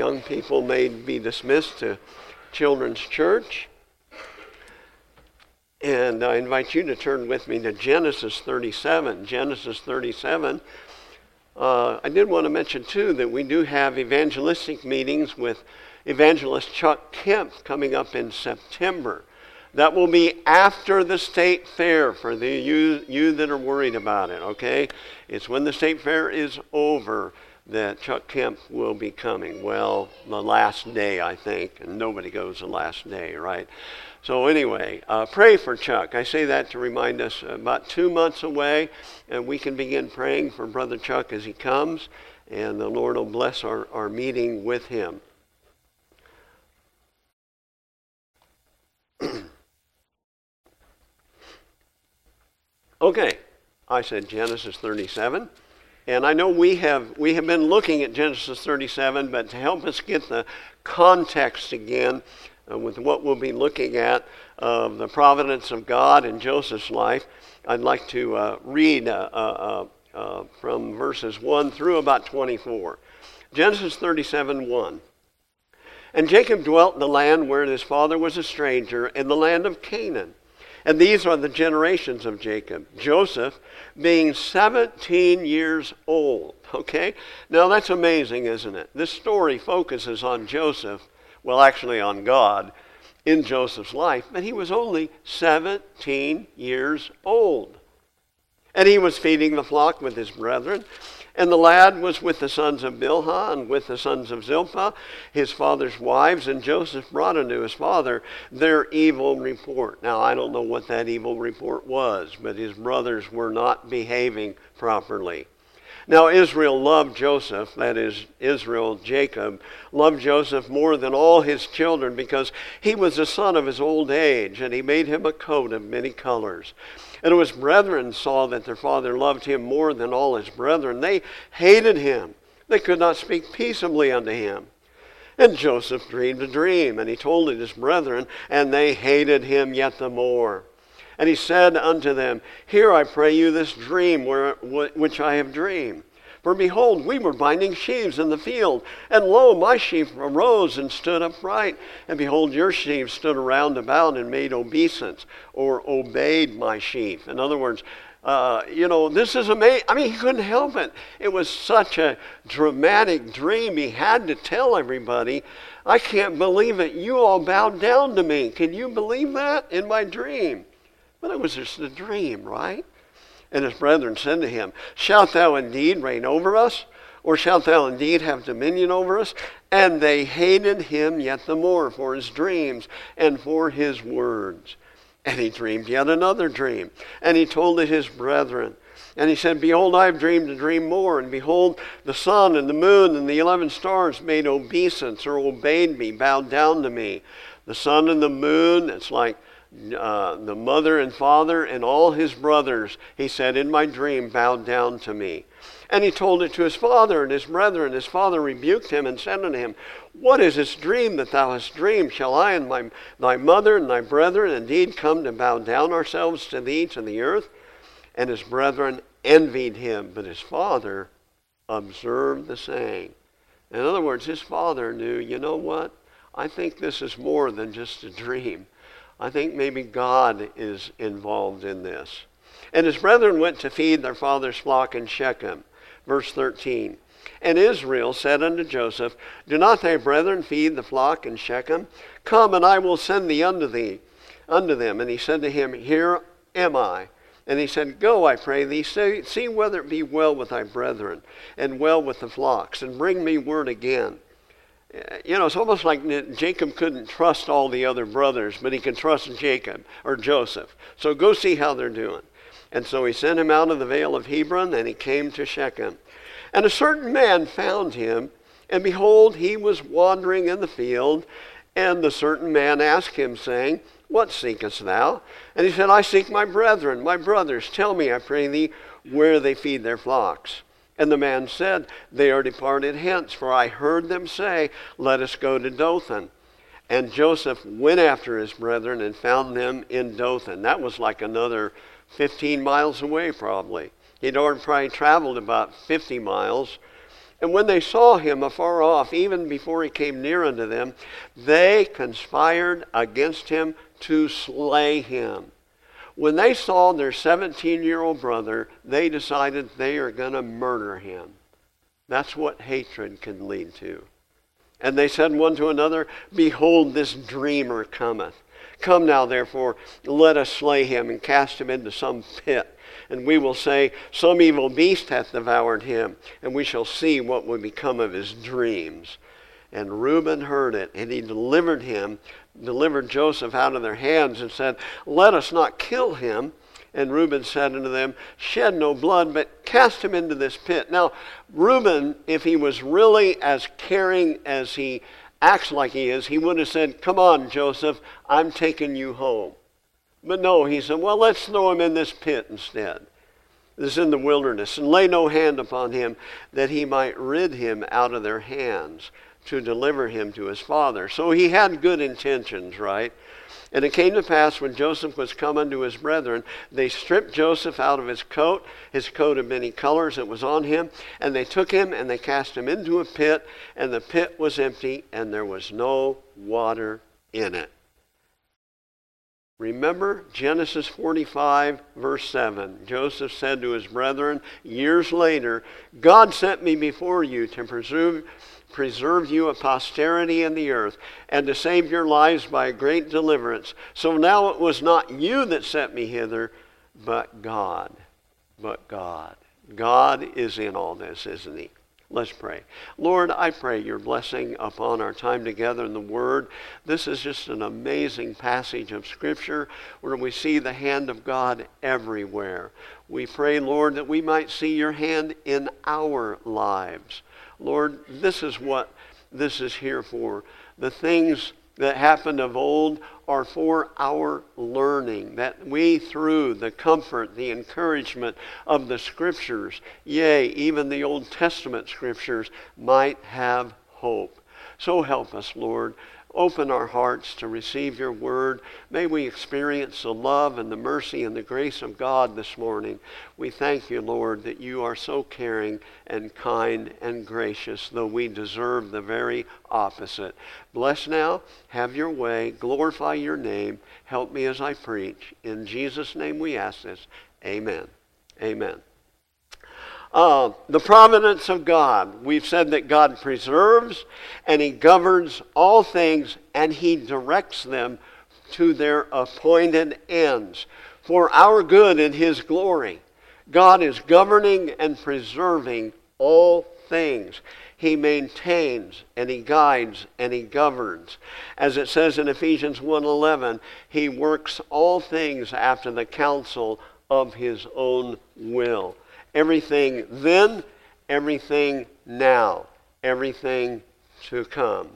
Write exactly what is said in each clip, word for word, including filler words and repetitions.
young people may be dismissed to Children's Church. And I invite you to turn with me to Genesis thirty-seven. Genesis thirty-seven. Uh, I did want to mention, too, that we do have evangelistic meetings with Evangelist Chuck Kemp coming up in September. That will be after the state fair for the you, you that are worried about it, okay? It's when the state fair is over that Chuck Kemp will be coming. Well, the last day, I think, and nobody goes the last day, right? So anyway, uh, pray for Chuck. I say that to remind us about two months away, and we can begin praying for Brother Chuck as he comes, and the Lord will bless our, our meeting with him. Okay, I said Genesis thirty-seven. And I know we have we have been looking at Genesis thirty-seven, but to help us get the context again uh, with what we'll be looking at of uh, the providence of God in Joseph's life, I'd like to uh, read uh, uh, uh, from verses one through about twenty-four. Genesis thirty-seven, one. And Jacob dwelt in the land where his father was a stranger, in the land of Canaan. And these are the generations of Jacob. Joseph being seventeen years old. Okay? Now that's amazing, isn't it? This story focuses on Joseph, well, actually on God, in Joseph's life, but he was only seventeen years old. And he was feeding the flock with his brethren. And the lad was with the sons of Bilhah and with the sons of Zilpah, his father's wives, and Joseph brought unto his father their evil report. Now, I don't know what that evil report was, but his brothers were not behaving properly. Now, Israel loved Joseph, that is, Israel, Jacob, loved Joseph more than all his children because he was the son of his old age, and he made him a coat of many colors. And when his brethren saw that their father loved him more than all his brethren, they hated him. They could not speak peaceably unto him. And Joseph dreamed a dream, and he told it his brethren, and they hated him yet the more. And he said unto them, Hear, I pray you, this dream where, which I have dreamed. For behold, we were binding sheaves in the field, and lo, my sheaf arose and stood upright. And behold, your sheaves stood around about and made obeisance, or obeyed my sheaf. In other words, uh, you know, this is amazing. I mean, he couldn't help it. It was such a dramatic dream. He had to tell everybody, I can't believe it. You all bowed down to me. Can you believe that in my dream? But it was just a dream, right? And his brethren said to him, Shalt thou indeed reign over us? Or shalt thou indeed have dominion over us? And they hated him yet the more for his dreams and for his words. And he dreamed yet another dream. And he told it his brethren. And he said, Behold, I have dreamed a dream more. And behold, the sun and the moon and the eleven stars made obeisance, or obeyed me, bowed down to me. The sun and the moon, it's like Uh, the mother and father and all his brothers, he said, in my dream, bowed down to me. And he told it to his father and his brethren. His father rebuked him and said unto him, What is this dream that thou hast dreamed? Shall I and my, thy mother and thy brethren indeed come to bow down ourselves to thee to the earth? And his brethren envied him, but his father observed the saying. In other words, his father knew, you know what? I think this is more than just a dream. I think maybe God is involved in this. And his brethren went to feed their father's flock in Shechem. Verse thirteen. And Israel said unto Joseph, Do not thy brethren feed the flock in Shechem? Come, and I will send thee unto thee, unto them. And he said to him, Here am I. And he said, Go, I pray thee, see, see whether it be well with thy brethren, and well with the flocks, and bring me word again. You know, it's almost like Jacob couldn't trust all the other brothers, but he could trust Jacob or Joseph. So go see how they're doing. And so he sent him out of the vale of Hebron, and he came to Shechem. And a certain man found him, and behold, he was wandering in the field. And the certain man asked him, saying, What seekest thou? And he said, I seek my brethren, my brothers. Tell me, I pray thee, where they feed their flocks. And the man said, They are departed hence, for I heard them say, Let us go to Dothan. And Joseph went after his brethren and found them in Dothan. That was like another fifteen miles away probably. He'd already probably traveled about fifty miles. And when they saw him afar off, even before he came near unto them, they conspired against him to slay him. When they saw their seventeen-year-old brother, they decided they are going to murder him. That's what hatred can lead to. And they said one to another, Behold, this dreamer cometh. Come now, therefore, let us slay him and cast him into some pit. And we will say, Some evil beast hath devoured him, and we shall see what will become of his dreams. And Reuben heard it, and he delivered him, delivered Joseph out of their hands, and said, Let us not kill him. And Reuben said unto them, Shed no blood, but cast him into this pit. Now, Reuben, if he was really as caring as he acts like he is, he would have said, Come on, Joseph, I'm taking you home. But no, he said, well, let's throw him in this pit instead. This is in the wilderness. And lay no hand upon him, that he might rid him out of their hands, to deliver him to his father. So he had good intentions, right? And it came to pass, when Joseph was come unto his brethren, they stripped Joseph out of his coat, his coat of many colors that was on him, and they took him and they cast him into a pit, and the pit was empty, and there was no water in it. Remember Genesis forty-five, verse seven. Joseph said to his brethren years later, God sent me before you to preserve, preserve you a posterity in the earth, and to save your lives by a great deliverance. So now it was not you that sent me hither, but God. But God. God is in all this, isn't he? Let's pray. Lord, I pray your blessing upon our time together in the Word. This is just an amazing passage of Scripture where we see the hand of God everywhere. We pray, Lord, that we might see your hand in our lives. Lord, this is what this is here for. The things that happened of old are for our learning, that we, through the comfort, the encouragement of the Scriptures, yea, even the Old Testament Scriptures, might have hope. So help us, Lord. Open our hearts to receive your word. May we experience the love and the mercy and the grace of God this morning. We thank you, Lord, that you are so caring and kind and gracious, though we deserve the very opposite. Bless now. Have your way. Glorify your name. Help me as I preach. In Jesus' name we ask this. Amen. Amen. Uh, the providence of God. We've said that God preserves and he governs all things and he directs them to their appointed ends for our good and his glory. God is governing and preserving all things. He maintains and he guides and he governs. As it says in Ephesians one eleven, he works all things after the counsel of his own will. Everything then, everything now, everything to come.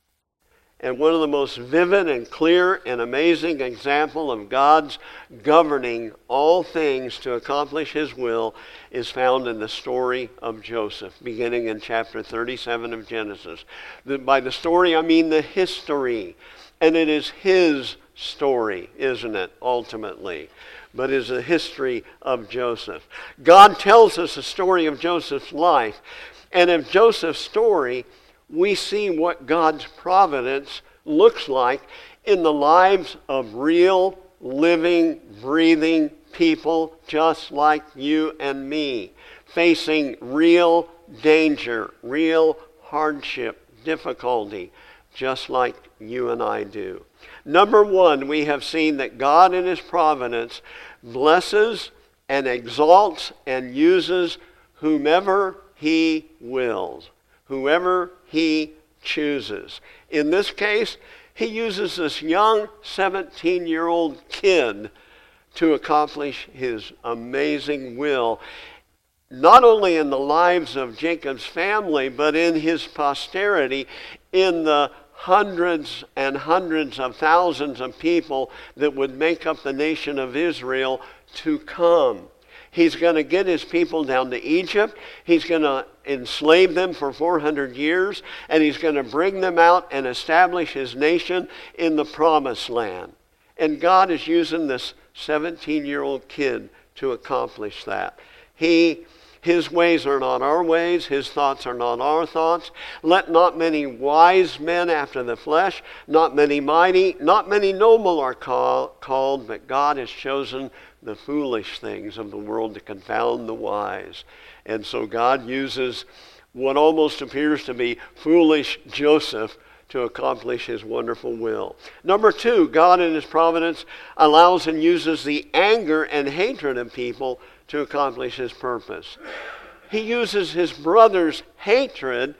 And one of the most vivid and clear and amazing example of God's governing all things to accomplish his will is found in the story of Joseph, beginning in chapter thirty-seven of Genesis. By the story, I mean the history. And it is his story, isn't it, ultimately? But is the history of Joseph. God tells us the story of Joseph's life. And in Joseph's story, we see what God's providence looks like in the lives of real, living, breathing people just like you and me, facing real danger, real hardship, difficulty, just like you and I do. Number one, we have seen that God in his providence blesses and exalts and uses whomever he wills, whoever he chooses. In this case, he uses this young seventeen-year-old kid to accomplish his amazing will, not only in the lives of Jacob's family, but in his posterity, in the hundreds and hundreds of thousands of people that would make up the nation of Israel to come. He's going to get his people down to Egypt. He's going to enslave them for four hundred years, and he's going to bring them out and establish his nation in the promised land. And God is using this seventeen-year-old kid to accomplish that. He His ways are not our ways. His thoughts are not our thoughts. Let not many wise men after the flesh, not many mighty, not many noble are call, called, but God has chosen the foolish things of the world to confound the wise. And so God uses what almost appears to be foolish Joseph to accomplish his wonderful will. Number two, God in his providence allows and uses the anger and hatred of people to accomplish his purpose. He uses his brother's hatred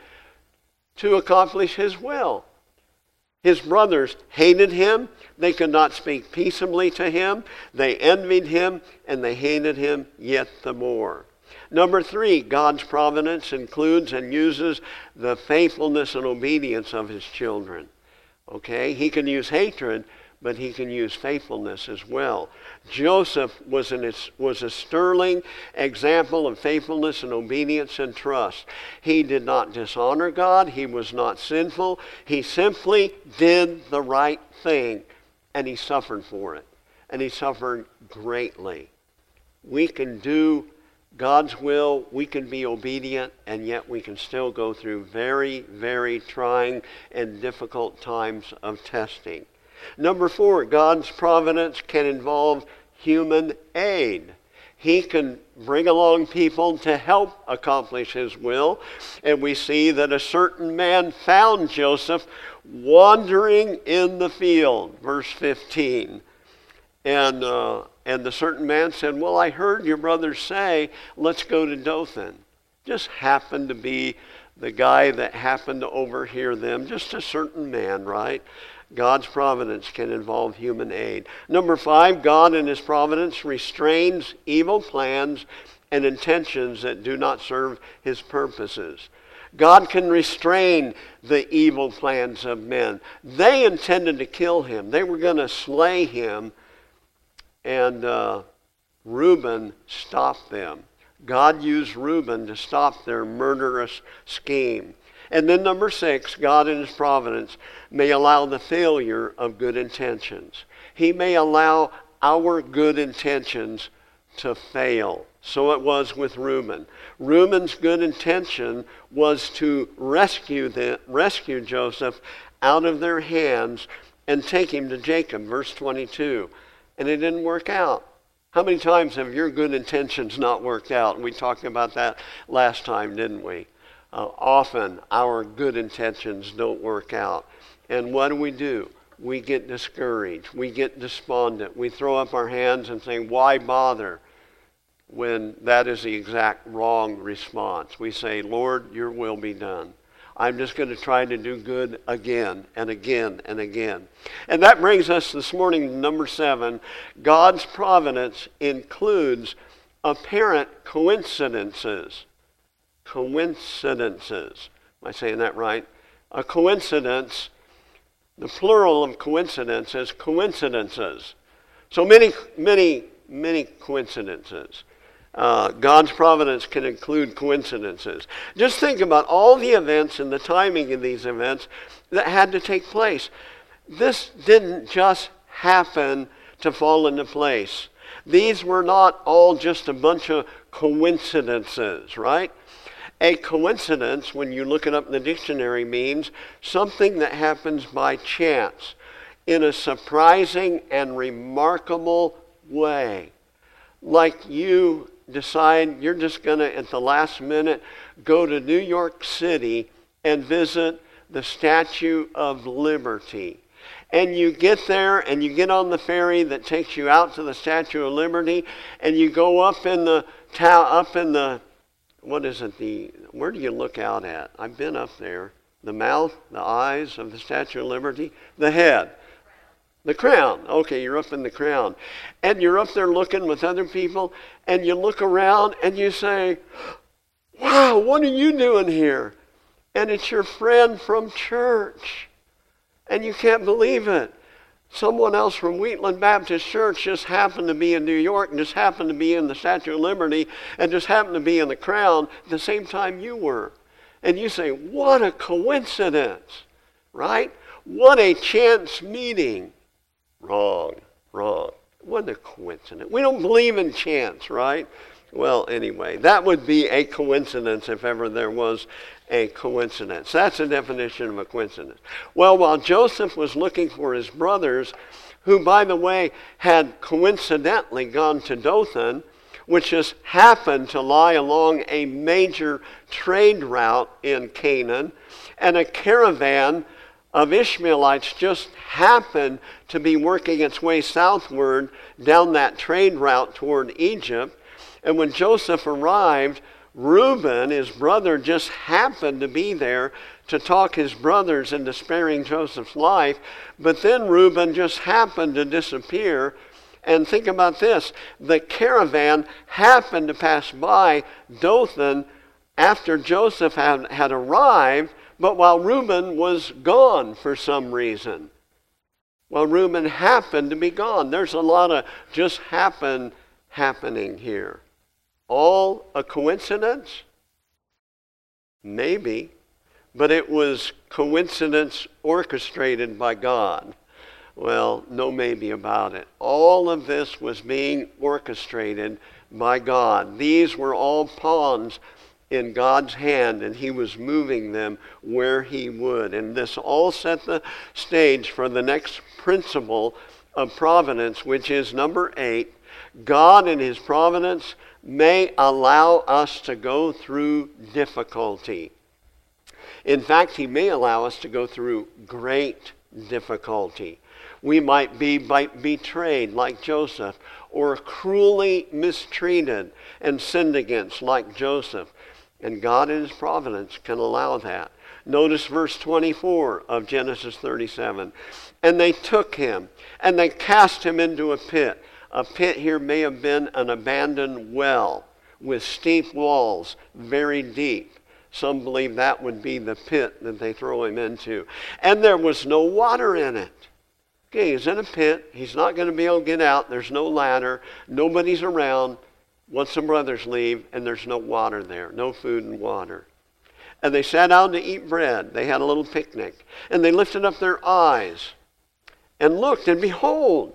to accomplish his will. His brothers hated him. They could not speak peaceably to him. They envied him, and they hated him yet the more. Number three, God's providence includes and uses the faithfulness and obedience of his children. Okay? He can use hatred, but he can use faithfulness as well. Joseph was, an, was a sterling example of faithfulness and obedience and trust. He did not dishonor God. He was not sinful. He simply did the right thing, and he suffered for it. And he suffered greatly. We can do God's will, we can be obedient, and yet we can still go through very, very trying and difficult times of testing. Number four, God's providence can involve human aid. He can bring along people to help accomplish his will. And we see that a certain man found Joseph wandering in the field, verse fifteen. And, uh, and the certain man said, well, I heard your brothers say, let's go to Dothan. Just happened to be the guy that happened to overhear them. Just a certain man, right? God's providence can involve human aid. Number five, God in his providence restrains evil plans and intentions that do not serve his purposes. God can restrain the evil plans of men. They intended to kill him. They were going to slay him. And uh, Reuben stopped them. God used Reuben to stop their murderous scheme. And then number six, God in his providence may allow the failure of good intentions. He may allow our good intentions to fail. So it was with Reuben. Reuben's good intention was to rescue, the, rescue Joseph out of their hands and take him to Jacob, verse twenty-two. And it didn't work out. How many times have your good intentions not worked out? We talked about that last time, didn't we? Uh, often our good intentions don't work out. And what do we do? We get discouraged. We get despondent. We throw up our hands and say, why bother? When that is the exact wrong response. We say, Lord, your will be done. I'm just going to try to do good again and again and again. And that brings us this morning to number seven. God's providence includes apparent coincidences. Coincidences. Am I saying that right? A coincidence, the plural of coincidence is coincidences. So many, many, many coincidences. Uh, God's providence can include coincidences. Just think about all the events and the timing of these events that had to take place. This didn't just happen to fall into place. These were not all just a bunch of coincidences, right? A coincidence, when you look it up in the dictionary, means something that happens by chance in a surprising and remarkable way. Like you decide you're just going to, at the last minute, go to New York City and visit the Statue of Liberty. And you get there and you get on the ferry that takes you out to the Statue of Liberty, and you go up in the town, up in the, what is it, the, where do you look out at? I've been up there. The mouth, the eyes of the Statue of Liberty, the head. The crown. Okay, you're up in the crown. And you're up there looking with other people, and you look around and you say, wow, what are you doing here? And it's your friend from church. And you can't believe it. Someone else from Wheatland Baptist Church just happened to be in New York and just happened to be in the Statue of Liberty and just happened to be in the crown at the same time you were. And you say, what a coincidence, right? What a chance meeting. Wrong, wrong. What a coincidence. We don't believe in chance, right? Well, anyway, that would be a coincidence if ever there was a coincidence. That's the definition of a coincidence. Well, while Joseph was looking for his brothers, who, by the way, had coincidentally gone to Dothan, which just happened to lie along a major trade route in Canaan, and a caravan of Ishmaelites just happened to be working its way southward down that trade route toward Egypt. And when Joseph arrived, Reuben, his brother, just happened to be there to talk his brothers into sparing Joseph's life. But then Reuben just happened to disappear. And think about this. The caravan happened to pass by Dothan after Joseph had, had arrived, but while Reuben was gone for some reason. Well, Reuben happened to be gone. There's a lot of just happen happening here. All a coincidence? Maybe. But it was coincidence orchestrated by God. Well, no maybe about it. All of this was being orchestrated by God. These were all pawns in God's hand, and he was moving them where he would. And this all set the stage for the next principle of providence, which is number eight. God in his providence may allow us to go through difficulty. In fact, he may allow us to go through great difficulty. We might be betrayed like Joseph, or cruelly mistreated and sinned against like Joseph. And God in his providence can allow that. Notice verse twenty-four of Genesis thirty-seven. And they took him, and they cast him into a pit. A pit here may have been an abandoned well with steep walls, very deep. Some believe that would be the pit that they throw him into. And there was no water in it. Okay, he's in a pit. He's not going to be able to get out. There's no ladder. Nobody's around once the brothers leave, and there's no water there, no food and water. And they sat down to eat bread. They had a little picnic. And they lifted up their eyes and looked, and behold,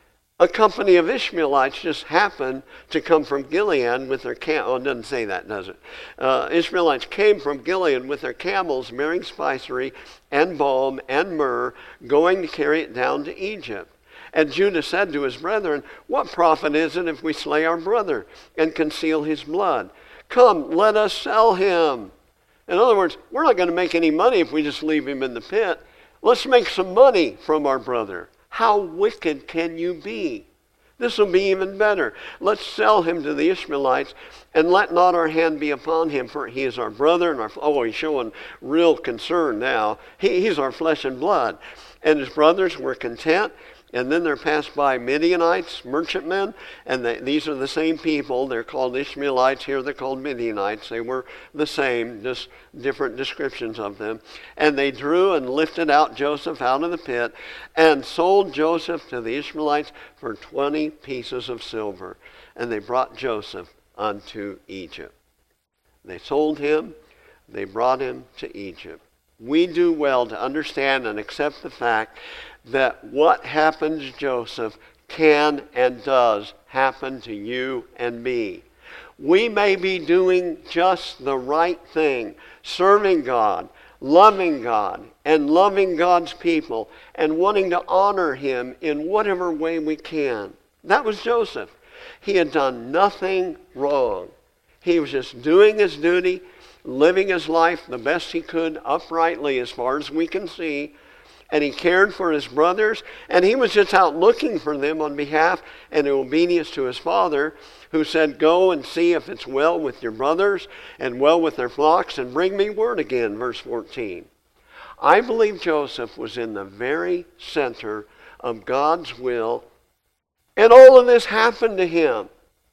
a company of Ishmaelites just happened to come from Gilead with their camels. Oh, it doesn't say that, does it? Uh, Ishmaelites came from Gilead with their camels, bearing spicery and balm and myrrh, going to carry it down to Egypt. And Judah said to his brethren, what profit is it if we slay our brother and conceal his blood? Come, let us sell him. In other words, we're not going to make any money if we just leave him in the pit. Let's make some money from our brother. How wicked can you be? This will be even better. Let's sell him to the Ishmaelites, and let not our hand be upon him, for he is our brother. And our, oh, he's showing real concern now. He, he's our flesh and blood. And his brothers were content. And then there passed by Midianites, merchantmen, and they, these are the same people. They're called Ishmaelites. Here they're called Midianites. They were the same, just different descriptions of them. And they drew and lifted out Joseph out of the pit and sold Joseph to the Ishmaelites for twenty pieces of silver. And they brought Joseph unto Egypt. They sold him. They brought him to Egypt. We do well to understand and accept the fact that what happened to Joseph can and does happen to you and me. We may be doing just the right thing, serving God, loving God, and loving God's people, and wanting to honor him in whatever way we can. That was Joseph. He had done nothing wrong. He was just doing his duty, living his life the best he could, uprightly as far as we can see. And he cared for his brothers, and he was just out looking for them on behalf and in obedience to his father, who said, go and see if it's well with your brothers and well with their flocks, and bring me word again, verse fourteen. I believe Joseph was in the very center of God's will, and all of this happened to him.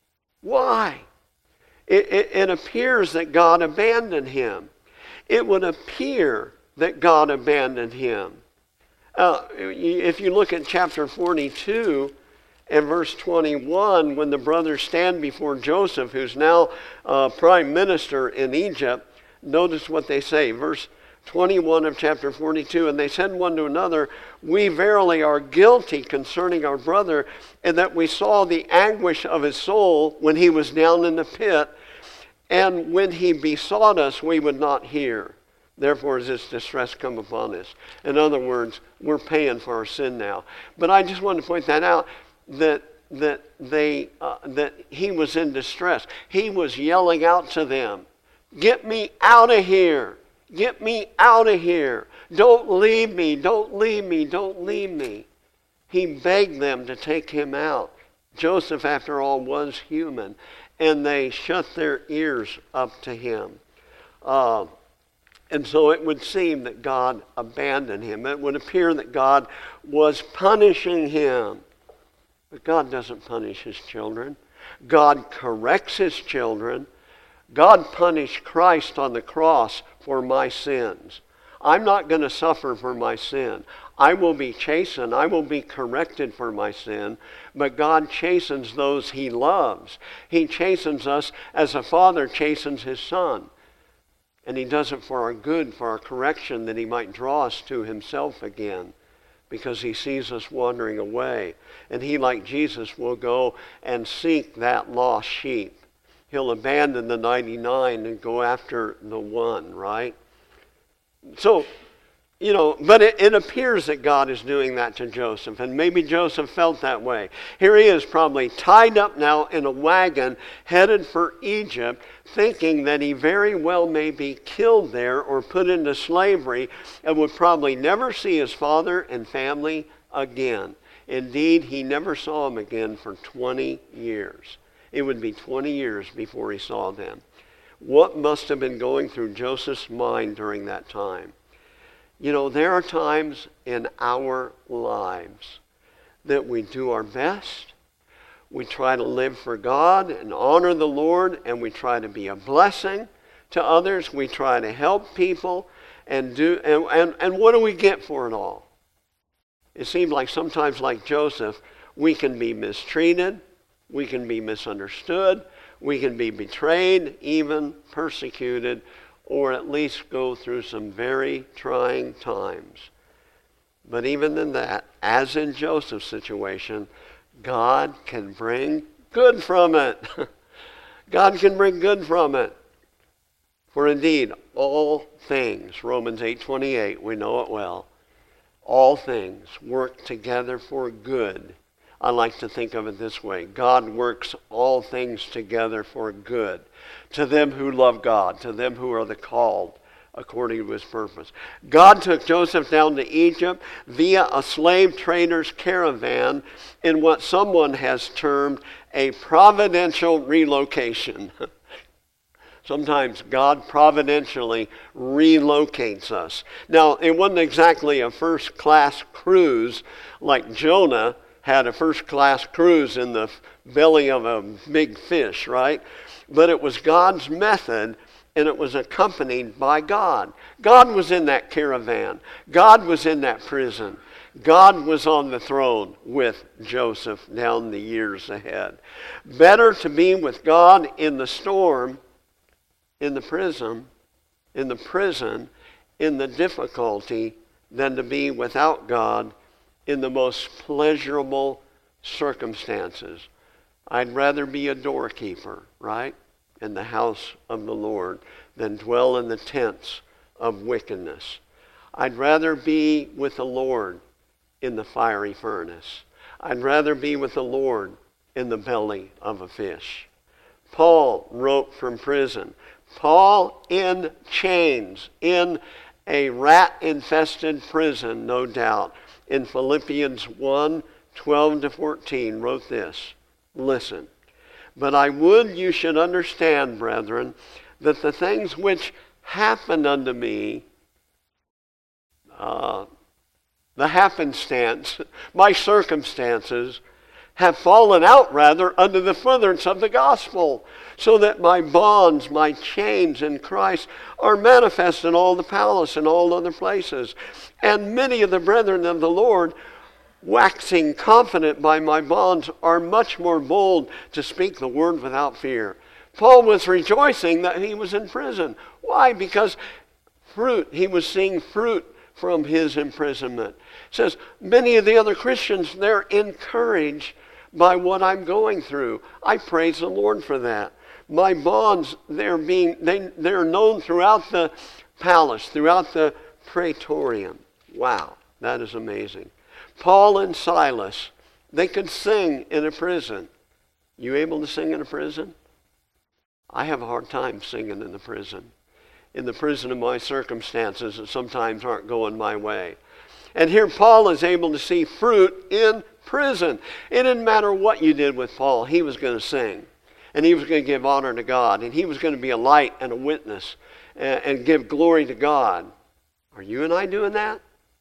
Why? It, it, it appears that God abandoned him. It would appear that God abandoned him. Uh, if you look at chapter forty-two and verse twenty-one, when the brothers stand before Joseph, who's now uh, prime minister in Egypt, notice what they say. Verse twenty-one of chapter forty-two, and they said one to another, we verily are guilty concerning our brother, in that we saw the anguish of his soul when he was down in the pit, and when he besought us, we would not hear. Therefore is this distress come upon us. In other words, we're paying for our sin now. But I just wanted to point that out, that that they uh, that he was in distress. He was yelling out to them, get me out of here. Get me out of here. Don't leave me. Don't leave me. Don't leave me. He begged them to take him out. Joseph, after all, was human. And they shut their ears up to him. Uh, and so it would seem that God abandoned him. It would appear that God was punishing him. But God doesn't punish his children. God corrects his children. God punished Christ on the cross for my sins. I'm not going to suffer for my sin. I will be chastened. I will be corrected for my sin. But God chastens those he loves. He chastens us as a father chastens his son. And he does it for our good, for our correction, that he might draw us to himself again, because he sees us wandering away. And he, like Jesus, will go and seek that lost sheep. He'll abandon the ninety-nine and go after the one, right? So, you know, but it, it appears that God is doing that to Joseph, and maybe Joseph felt that way. Here he is, probably tied up now in a wagon, headed for Egypt, thinking that he very well may be killed there or put into slavery, and would probably never see his father and family again. Indeed, he never saw them again for twenty years. It would be twenty years before he saw them. What must have been going through Joseph's mind during that time? You know, there are times in our lives that we do our best. We try to live for God and honor the Lord, and we try to be a blessing to others. We try to help people, and do and, and, and what do we get for it all? It seems like sometimes, like Joseph, we can be mistreated. We can be misunderstood, we can be betrayed, even persecuted, or at least go through some very trying times. But even in that, as in Joseph's situation, God can bring good from it. God can bring good from it. For indeed, all things, Romans eight twenty-eight, we know it well, all things work together for good. I like to think of it this way. God works all things together for good to them who love God, to them who are the called according to his purpose. God took Joseph down to Egypt via a slave trader's caravan in what someone has termed a providential relocation. Sometimes God providentially relocates us. Now, it wasn't exactly a first-class cruise like Jonah had a first-class cruise in the belly of a big fish, right? But it was God's method, and it was accompanied by God. God was in that caravan. God was in that prison. God was on the throne with Joseph down the years ahead. Better to be with God in the storm, in the prison, in the prison, in the difficulty, than to be without God in the most pleasurable circumstances. I'd rather be a doorkeeper, right, in the house of the Lord than dwell in the tents of wickedness. I'd rather be with the Lord in the fiery furnace. I'd rather be with the Lord in the belly of a fish. Paul wrote from prison. Paul in chains, in a rat-infested prison, no doubt, in Philippians one, twelve to fourteen, wrote this. Listen, but I would you should understand, brethren, that the things which happened unto me, uh, the happenstance, my circumstances, have fallen out rather under the furtherance of the gospel, so that my bonds, my chains in Christ are manifest in all the palace and all other places. And many of the brethren of the Lord, waxing confident by my bonds, are much more bold to speak the word without fear. Paul was rejoicing that he was in prison. Why? Because fruit. He was seeing fruit from his imprisonment. It says, many of the other Christians, they're encouraged by what I'm going through. I praise the Lord for that. My bonds, they're being, they, they're known throughout the palace, throughout the praetorium. Wow, that is amazing. Paul and Silas, they could sing in a prison. You able to sing in a prison? I have a hard time singing in the prison. In the prison of my circumstances that sometimes aren't going my way. And here Paul is able to see fruit in prison. It didn't matter what you did with Paul, he was going to sing. And he was going to give honor to God. And he was going to be a light and a witness and, and give glory to God. Are you and I doing that?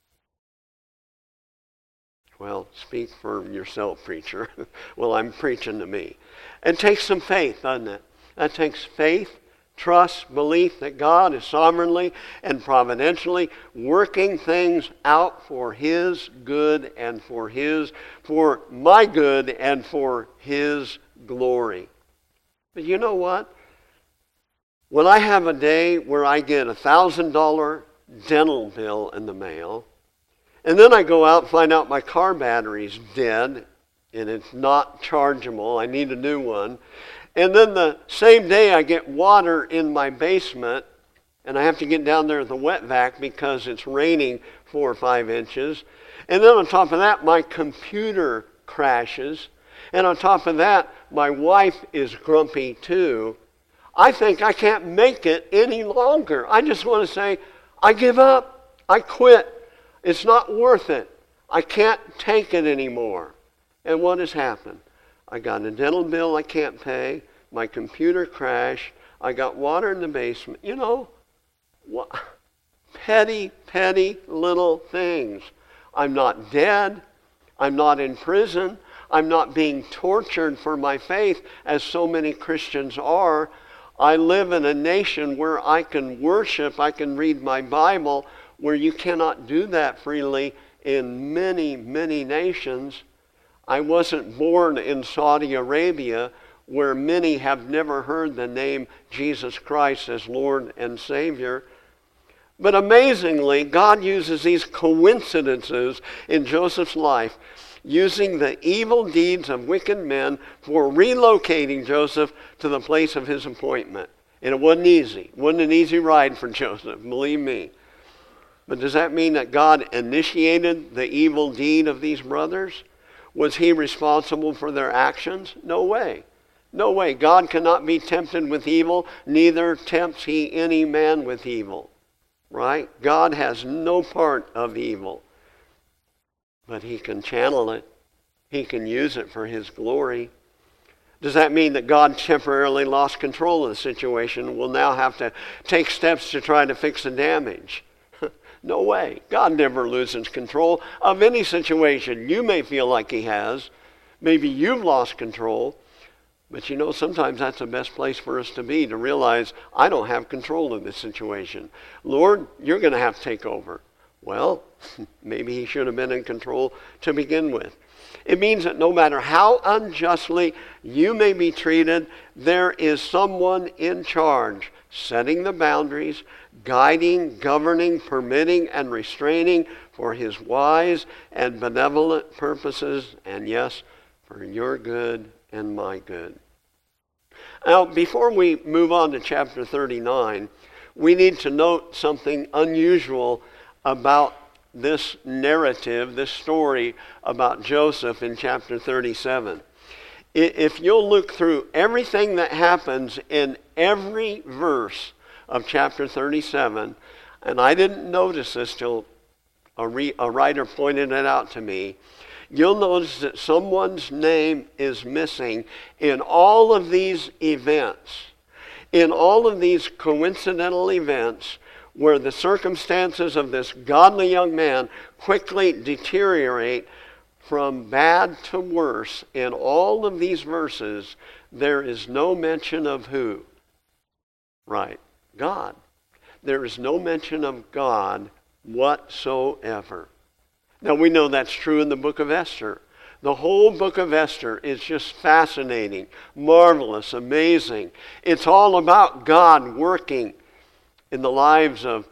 Well, speak for yourself, preacher. Well, I'm preaching to me. It takes some faith, doesn't it? That takes faith, trust, belief that God is sovereignly and providentially working things out for his good and for his, for my good and for his glory. But you know what? When I have a day where I get a one thousand dollars dental bill in the mail, and then I go out and find out my car battery's dead and it's not chargeable, I need a new one, and then the same day I get water in my basement and I have to get down there with the wet vac because it's raining four or five inches. And then on top of that, my computer crashes. And on top of that, my wife is grumpy too. I think I can't make it any longer. I just want to say, I give up. I quit. It's not worth it. I can't take it anymore. And what has happened? I got a dental bill I can't pay. My computer crashed. I got water in the basement. You know, what? petty, petty little things. I'm not dead. I'm not in prison. I'm not being tortured for my faith as so many Christians are. I live in a nation where I can worship, I can read my Bible, where you cannot do that freely in many, many nations. I wasn't born in Saudi Arabia, where many have never heard the name Jesus Christ as Lord and Savior. But amazingly, God uses these coincidences in Joseph's life, using the evil deeds of wicked men for relocating Joseph to the place of his appointment. And it wasn't easy. It wasn't an easy ride for Joseph, believe me. But does that mean that God initiated the evil deed of these brothers? Was he responsible for their actions? No way. No way. God cannot be tempted with evil, neither tempts he any man with evil. Right? God has no part of evil. But he can channel it. He can use it for his glory. Does that mean that God temporarily lost control of the situation and will now have to take steps to try to fix the damage? No way. God never loses control of any situation. You may feel like he has. Maybe you've lost control. But you know, sometimes that's the best place for us to be, to realize I don't have control of this situation. Lord, you're going to have to take over. Well, maybe he should have been in control to begin with. It means that no matter how unjustly you may be treated, there is someone in charge, setting the boundaries, guiding, governing, permitting, and restraining for his wise and benevolent purposes, and yes, for your good and my good. Now, before we move on to chapter thirty-nine, we need to note something unusual about this narrative, this story about Joseph in chapter thirty-seven. If you'll look through everything that happens in every verse of chapter thirty-seven, and I didn't notice this till a, re, a writer pointed it out to me, you'll notice that someone's name is missing in all of these events. In all of these coincidental events where the circumstances of this godly young man quickly deteriorate from bad to worse, in all of these verses, there is no mention of who? Right, God. There is no mention of God whatsoever. Now we know that's true in the book of Esther. The whole book of Esther is just fascinating, marvelous, amazing. It's all about God working in the lives of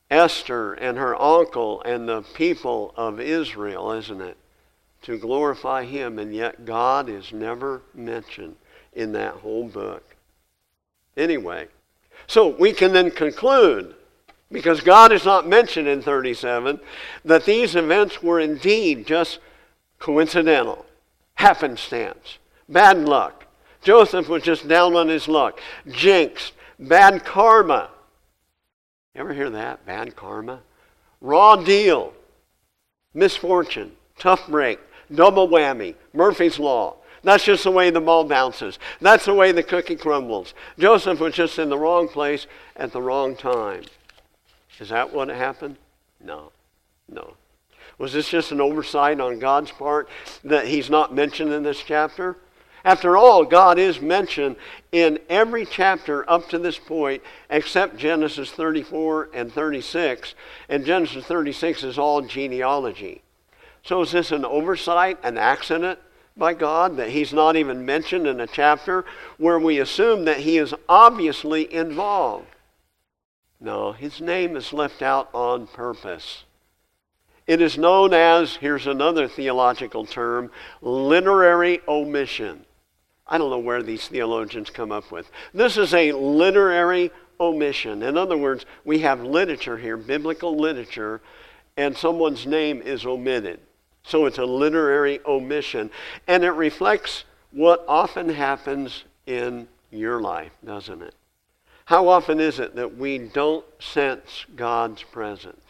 Esther and her uncle and the people of Israel, isn't it? To glorify him, and yet God is never mentioned in that whole book. Anyway, so we can then conclude, because God is not mentioned in thirty-seven, that these events were indeed just coincidental, happenstance, bad luck. Joseph was just down on his luck, jinxed, bad karma. Ever hear that? Bad karma? Raw deal, misfortune, tough break, double whammy, Murphy's Law. That's just the way the ball bounces. That's the way the cookie crumbles. Joseph was just in the wrong place at the wrong time. Is that what happened? No. No. Was this just an oversight on God's part that he's not mentioned in this chapter? After all, God is mentioned in every chapter up to this point except Genesis thirty-four and thirty-six. And Genesis thirty-six is all genealogy. So is this an oversight, an accident by God that he's not even mentioned in a chapter where we assume that he is obviously involved? No, his name is left out on purpose. It is known as, here's another theological term, literary omission. I don't know where these theologians come up with. This is a literary omission. In other words, we have literature here, biblical literature, and someone's name is omitted. So it's a literary omission. And it reflects what often happens in your life, doesn't it? How often is it that we don't sense God's presence?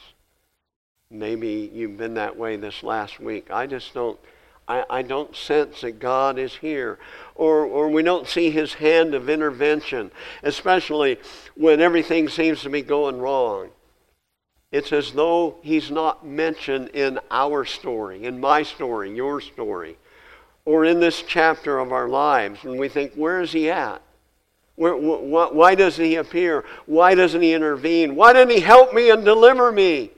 Maybe you've been that way this last week. I just don't, I, I don't sense that God is here. Or, or we don't see his hand of intervention, especially when everything seems to be going wrong. It's as though he's not mentioned in our story, in my story, your story, or in this chapter of our lives. And we think, where is he at? Where, wh- why doesn't he appear? Why doesn't he intervene? Why didn't he help me and deliver me?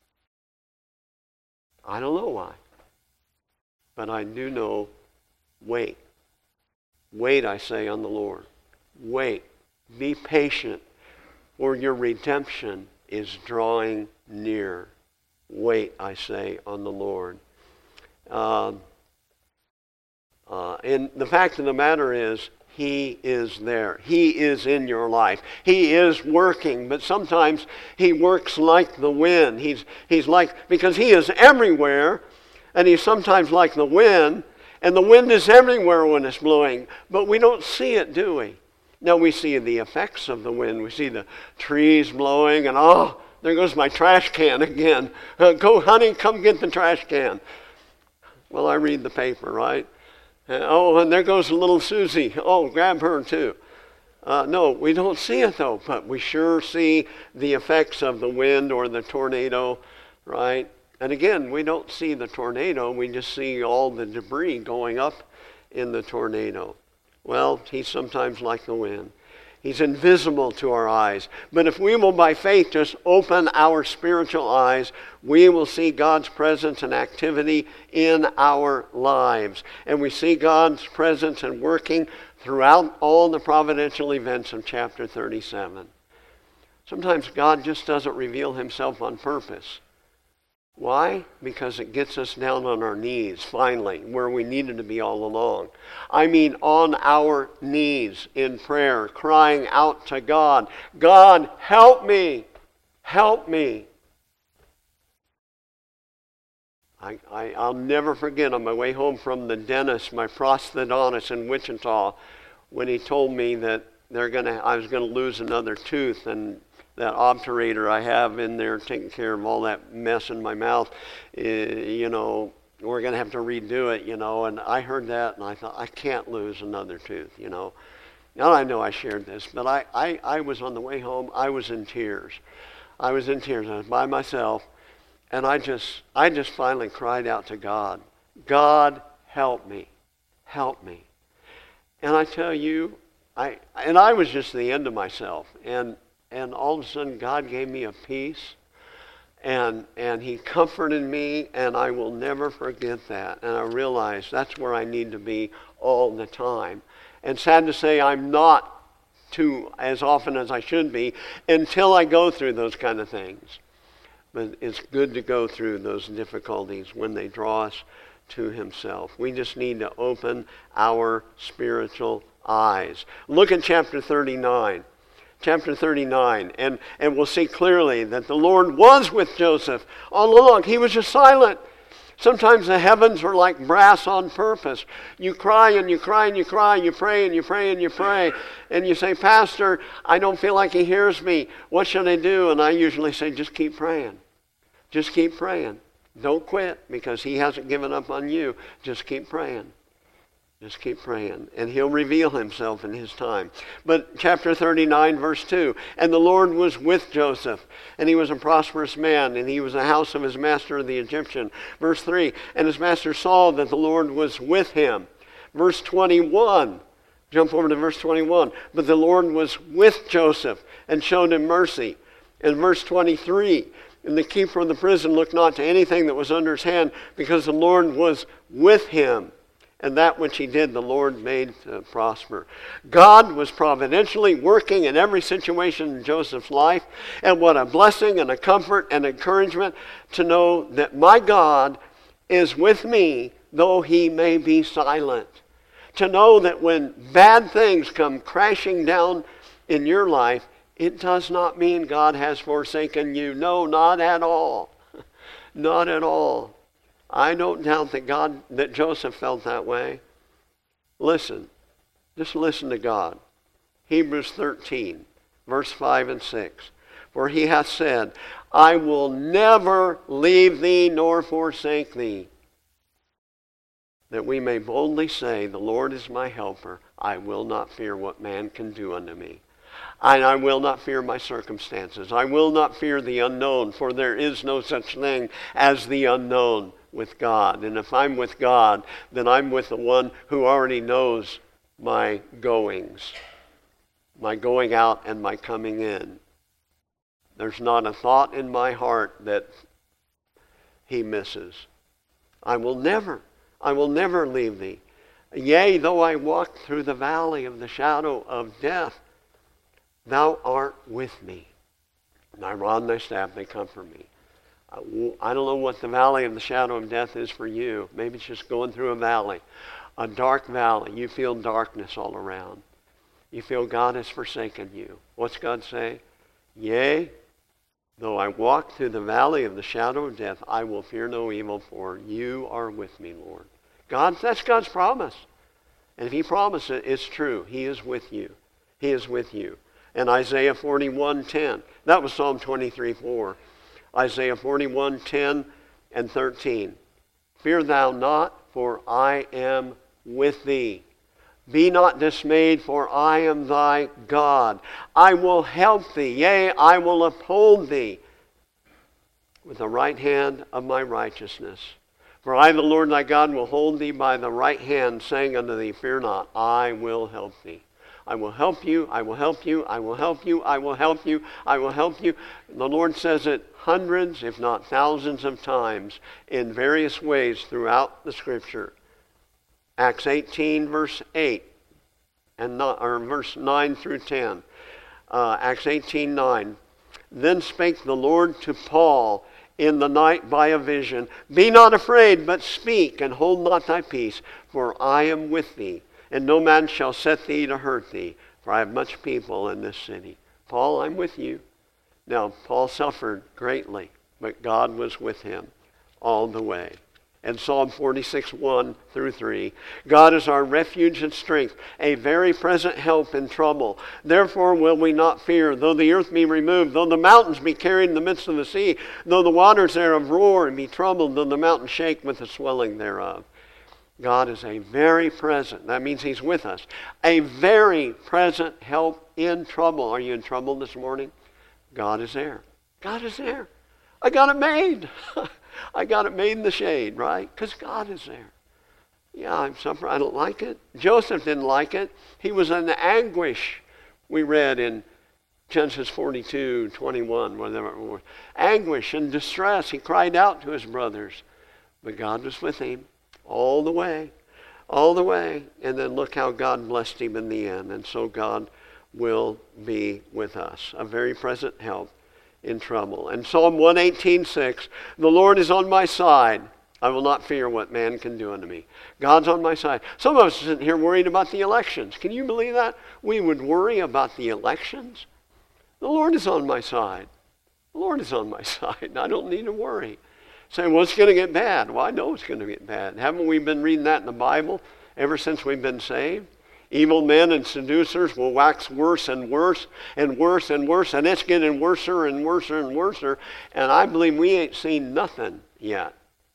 I don't know why. But I do know, wait. Wait, I say, on the Lord. Wait. Be patient, for your redemption is drawing near. Wait, I say, on the Lord. Uh, uh, and the fact of the matter is, he is there. He is in your life. He is working, but sometimes he works like the wind. He's, he's like, because he is everywhere, and he's sometimes like the wind, and the wind is everywhere when it's blowing, but we don't see it, do we? No, we see the effects of the wind. We see the trees blowing, and oh, there goes my trash can again. Uh, go, honey, come get the trash can. Well, I read the paper, right? Uh, oh, and there goes little Susie. Oh, grab her too. Uh, no, we don't see it though, but we sure see the effects of the wind or the tornado, right? And again, we don't see the tornado. We just see all the debris going up in the tornado. Well, he's sometimes like the wind. He's invisible to our eyes. But if we will by faith just open our spiritual eyes, we will see God's presence and activity in our lives. And we see God's presence and working throughout all the providential events of chapter thirty-seven. Sometimes God just doesn't reveal himself on purpose. Why? Because it gets us down on our knees, finally, where we needed to be all along. I mean on our knees in prayer, crying out to God, God, help me, help me. I, I, I'll never forget on my way home from the dentist, my prosthodontist in Wichita, when he told me that they're gonna, I was going to lose another tooth, and that obturator I have in there taking care of all that mess in my mouth, uh, you know, we're going to have to redo it, you know. And I heard that and I thought, I can't lose another tooth, you know. Now I know I shared this, but I, I, I was on the way home, I was in tears. I was in tears. I was by myself, and I just, I just finally cried out to God, God, help me, help me. And I tell you, I, and I was just the end of myself. And And all of a sudden, God gave me a peace, and and he comforted me, and I will never forget that. And I realized that's where I need to be all the time. And sad to say, I'm not too as often as I should be until I go through those kind of things. But it's good to go through those difficulties when they draw us to himself. We just need to open our spiritual eyes. Look at chapter thirty-nine. Chapter thirty-nine, and, and we'll see clearly that the Lord was with Joseph all along. He was just silent. Sometimes the heavens are like brass on purpose. You cry and you cry and you cry, you pray and you pray and you pray, and you say, Pastor, I don't feel like he hears me. What should I do? And I usually say, just keep praying. Just keep praying. Don't quit, because he hasn't given up on you. Just keep praying. Just keep praying, and he'll reveal himself in his time. But chapter thirty-nine, verse two, and the Lord was with Joseph, and he was a prosperous man, and he was the house of his master the Egyptian. Verse three, and his master saw that the Lord was with him. Verse twenty-one, jump over to verse twenty-one, but the Lord was with Joseph and showed him mercy. And verse twenty-three, and the keeper of the prison looked not to anything that was under his hand, because the Lord was with him. And that which he did, the Lord made to prosper. God was providentially working in every situation in Joseph's life. And what a blessing and a comfort and encouragement to know that my God is with me, though he may be silent. To know that when bad things come crashing down in your life, it does not mean God has forsaken you. No, not at all. Not at all. I don't doubt that God, that Joseph felt that way. Listen, just listen to God. Hebrews thirteen, verse five and six. For he hath said, I will never leave thee nor forsake thee, that we may boldly say, the Lord is my helper. I will not fear what man can do unto me. And I will not fear my circumstances. I will not fear the unknown, for there is no such thing as the unknown with God. And if I'm with God, then I'm with the one who already knows my goings, my going out and my coming in. There's not a thought in my heart that he misses. I will never, I will never leave thee. Yea, though I walk through the valley of the shadow of death, thou art with me. Thy rod and thy staff, they comfort me. I don't know what the valley of the shadow of death is for you. Maybe it's just going through a valley, a dark valley. You feel darkness all around. You feel God has forsaken you. What's God say? Yea, though I walk through the valley of the shadow of death, I will fear no evil, for you are with me, Lord. God, that's God's promise. And if he promised it, it's true. He is with you. He is with you. And Isaiah forty-one ten. That was Psalm twenty-three four. Isaiah forty-one ten and thirteen. Fear thou not, for I am with thee. Be not dismayed, for I am thy God. I will help thee, yea, I will uphold thee with the right hand of my righteousness. For I, the Lord thy God, will hold thee by the right hand, saying unto thee, fear not, I will help thee. I will help you, I will help you, I will help you, I will help you, I will help you. The Lord says it hundreds, if not thousands of times in various ways throughout the Scripture. Acts eighteen, verse eight, and not, or verse nine through ten. Uh, Acts eighteen, nine. Then spake the Lord to Paul in the night by a vision, be not afraid, but speak, and hold not thy peace, for I am with thee. And no man shall set thee to hurt thee, for I have much people in this city. Paul, I'm with you. Now, Paul suffered greatly, but God was with him all the way. And Psalm forty-six, one through three, God is our refuge and strength, a very present help in trouble. Therefore will we not fear, though the earth be removed, though the mountains be carried in the midst of the sea, though the waters thereof roar and be troubled, though the mountains shake with the swelling thereof. God is a very present, that means he's with us, a very present help in trouble. Are you in trouble this morning? God is there. God is there. I got it made. I got it made in the shade, right? Because God is there. Yeah, I'm suffering. I don't like it. Joseph didn't like it. He was in anguish. We read in Genesis forty-two, twenty-one, whatever it was. Anguish and distress. He cried out to his brothers. But God was with him. All the way, all the way. And then look how God blessed him in the end. And so God will be with us. A very present help in trouble. And Psalm one eighteen six, the Lord is on my side. I will not fear what man can do unto me. God's on my side. Some of us are sitting here worried about the elections. Can you believe that? We would worry about the elections? The Lord is on my side. The Lord is on my side. I don't need to worry. Saying, well, it's going to get bad. Well, I know it's going to get bad. Haven't we been reading that in the Bible ever since we've been saved? Evil men and seducers will wax worse and worse and worse and worse, and it's getting worser and worser and worser, and I believe we ain't seen nothing yet.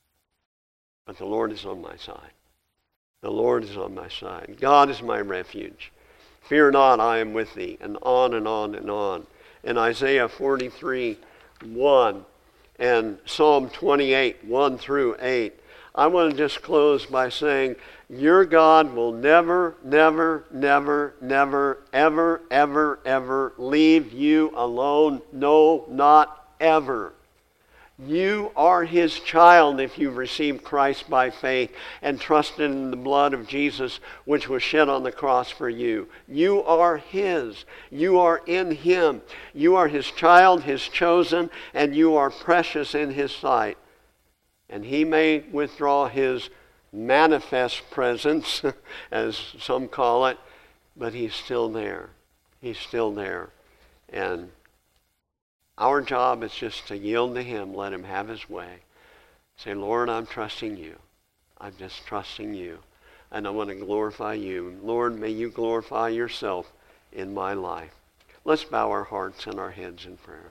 But the Lord is on my side. The Lord is on my side. God is my refuge. Fear not, I am with thee. And on and on and on. In Isaiah forty-three, one and Psalm twenty-eight, one through eight. I want to just close by saying, your God will never, never, never, never, ever, ever, ever leave you alone. No, not ever. You are his child if you've received Christ by faith and trusted in the blood of Jesus, which was shed on the cross for you. You are his. You are in him. You are his child, his chosen, and you are precious in his sight. And he may withdraw his manifest presence, as some call it, but he's still there. He's still there. And our job is just to yield to him, let him have his way. Say, Lord, I'm trusting you. I'm just trusting you. And I want to glorify you. Lord, may you glorify yourself in my life. Let's bow our hearts and our heads in prayer.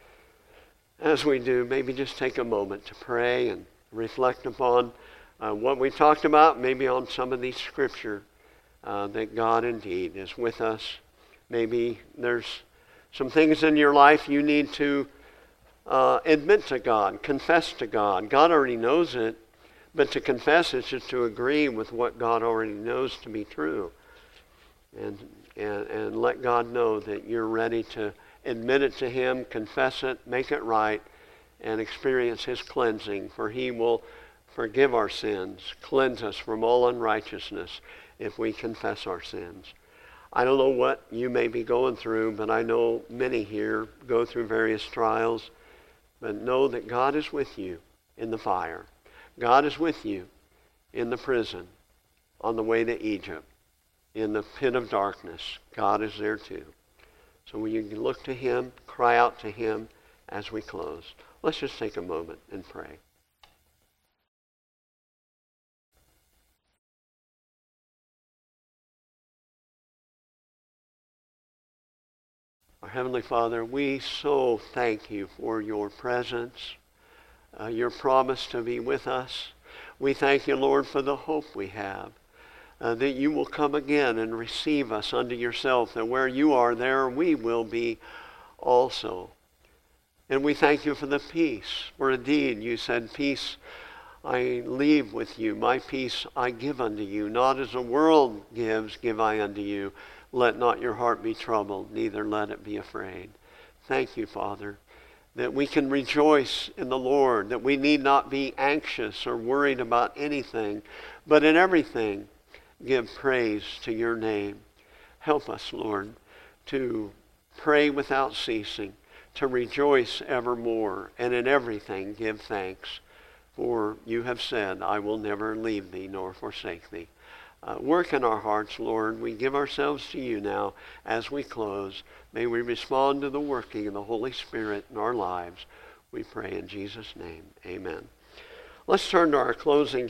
As we do, maybe just take a moment to pray and reflect upon uh, what we talked about, maybe on some of these scripture, uh, that God indeed is with us. Maybe there's some things in your life you need to uh, admit to God, confess to God. God already knows it, but to confess is just to agree with what God already knows to be true. And, and, and let God know that you're ready to admit it to him, confess it, make it right, and experience his cleansing. For he will forgive our sins, cleanse us from all unrighteousness if we confess our sins. I don't know what you may be going through, but I know many here go through various trials. But know that God is with you in the fire. God is with you in the prison, on the way to Egypt, in the pit of darkness. God is there too. So when you look to him, cry out to him as we close. Let's just take a moment and pray. Our Heavenly Father, we so thank you for your presence, uh, your promise to be with us. We thank you, Lord, for the hope we have, uh, that you will come again and receive us unto yourself, that where you are, there we will be also. And we thank you for the peace, for indeed you said, peace I leave with you, my peace I give unto you. Not as the world gives, give I unto you. Let not your heart be troubled, neither let it be afraid. Thank you, Father, that we can rejoice in the Lord, that we need not be anxious or worried about anything, but in everything give praise to your name. Help us, Lord, to pray without ceasing, to rejoice evermore, and in everything give thanks. For you have said, I will never leave thee nor forsake thee. Uh, work in our hearts, Lord. We give ourselves to you now as we close. May we respond to the working of the Holy Spirit in our lives. We pray in Jesus' name. Amen. Let's turn to our closing